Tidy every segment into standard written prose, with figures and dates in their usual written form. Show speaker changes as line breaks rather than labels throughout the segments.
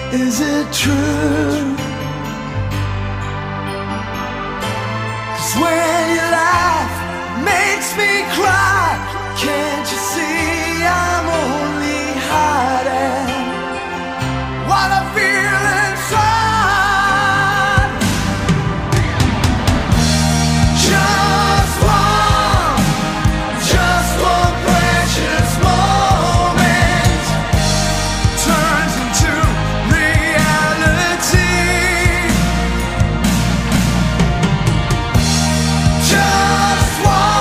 Is it true? 'Cause when you laugh, it makes me cry. Can't you see I'm only hiding what I feel inside? Just one precious moment turns into reality. Just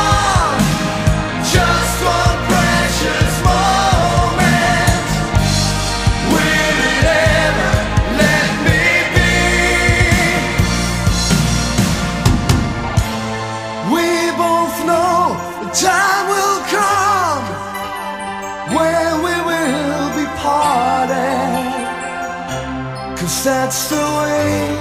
one precious moment. Will it ever let me be? We both know the time will come when we will be parted, 'cause that's the way